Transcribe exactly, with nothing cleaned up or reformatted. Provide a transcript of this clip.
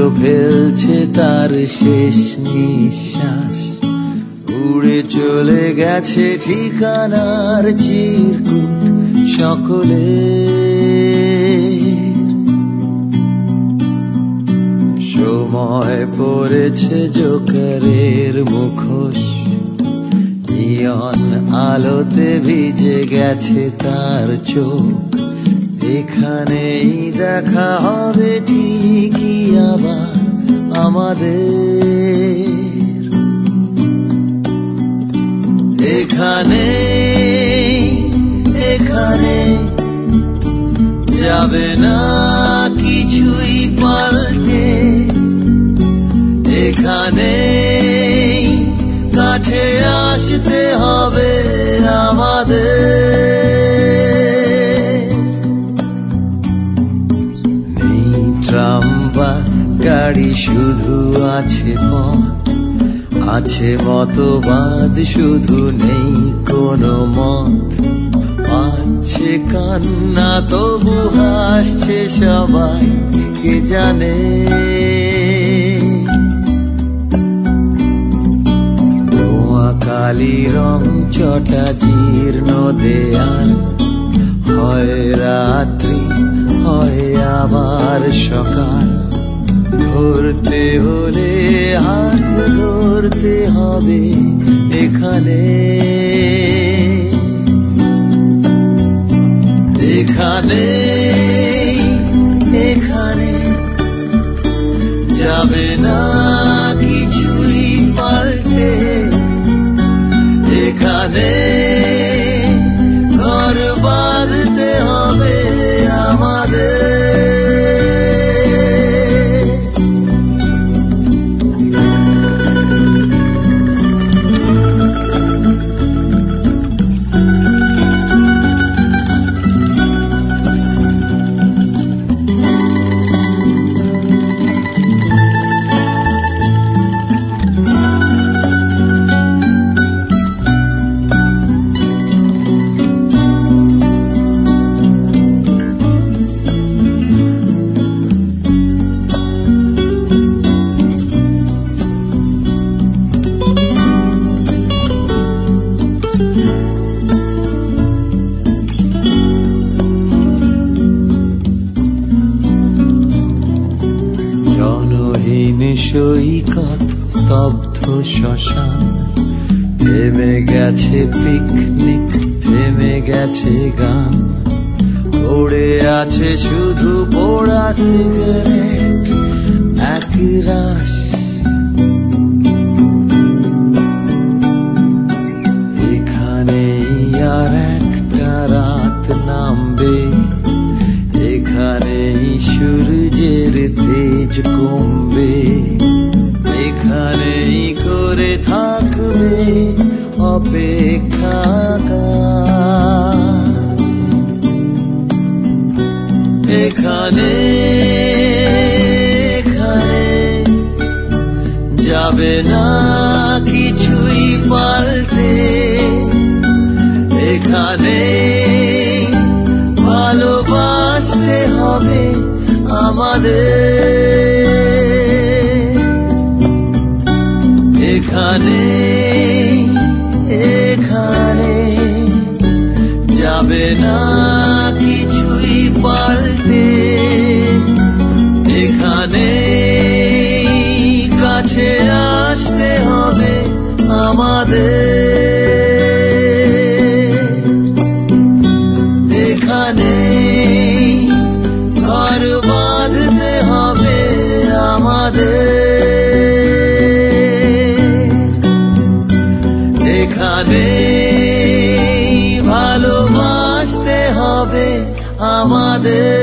ফেলছে তার শেষ নিঃশ্বাস, উড়ে চলে গেছে ঠিকানার চিরকুট সকলে। সময় পড়েছে জোকারের মুখোশ, নিয়ন আলোতে ভিজে গেছে তার চোখ। এখানেই দেখা হবে ঠিকই আবার আমাদের, এখানে এখানে যাবে না কিছুই পাল্টে। এখানে কাছে আসতে হবে আমাদের। নেই ট্রাম বাস গাড়ি, শুধু আছে পথ, আছে মতবাদ, শুধু নেই কোনো মত। পাচ্ছে কান্না তবু হাসছে সবাই, কে জানে। কালি রং চটা জীর্ণ দেয়াল, হয় রাত্রি হয় আবার সকাল। ধরতে হলে হাত ধরতে হবে এখানে, এখানে এখানে যাবে না কিছুই পাল্টে। এখানে ঘর বাঁধতে হবে আমাদের। সৈকত স্তব্ধ শ্মশান, থেমে গেছে পিকনিক, থেমে গেছে গান। পড়ে আছে শুধু পোড়া সিগারেট এক রাশ। এখানেই আর একটা রাত নামবে, এখানেই সূর্যের তেজ কমবে। এখানেই করে থাকবে অপেক্ষা। এখানে এখানে যাবে না কিছুই পাল্টে। এখানে ভালোবাসতে হবে আমাদের। এখানে এখানে যাবে না কিছুই পাল্টে। এখানে কাছে আসতে হবে আমাদের। এখানে ঘর বাঁধতে হবে আমাদের। এখানে ভালোবাসতে হবে আমাদের।